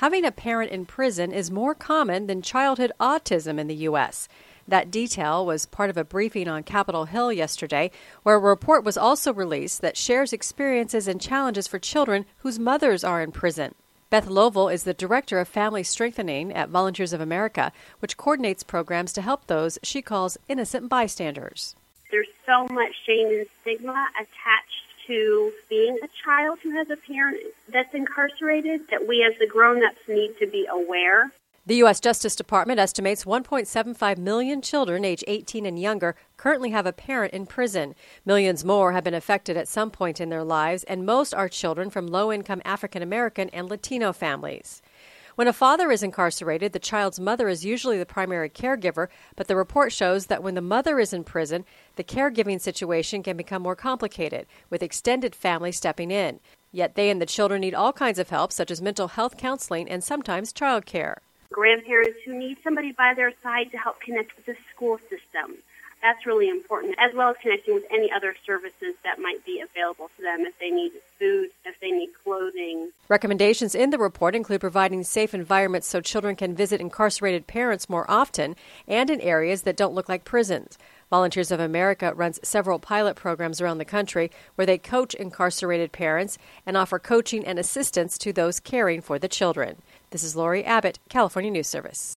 having a parent in prison is more common than childhood autism in the U.S. That detail was part of a briefing on Capitol Hill yesterday, where a report was also released that shares experiences and challenges for children whose mothers are in prison. Beth Lovell is the Director of Family Strengthening at Volunteers of America, which coordinates programs to help those she calls innocent bystanders. There's so much shame and stigma attached to being a child who has a parent that's incarcerated that we as the grown-ups need to be aware. The U.S. Justice Department estimates 1.75 million children age 18 and younger currently have a parent in prison. Millions more have been affected at some point in their lives, and most are children from low-income African American and Latino families. When a father is incarcerated, the child's mother is usually the primary caregiver, but the report shows that when the mother is in prison, the caregiving situation can become more complicated, with extended family stepping in. Yet they and the children need all kinds of help, such as mental health counseling and sometimes child care. Grandparents who need somebody by their side to help connect with the school system. That's really important, as well as connecting with any other services that might be available to them if they need food, if they need clothing. Recommendations in the report include providing safe environments so children can visit incarcerated parents more often and in areas that don't look like prisons. Volunteers of America runs several pilot programs around the country where they coach incarcerated parents and offer coaching and assistance to those caring for the children. This is Lori Abbott, California News Service.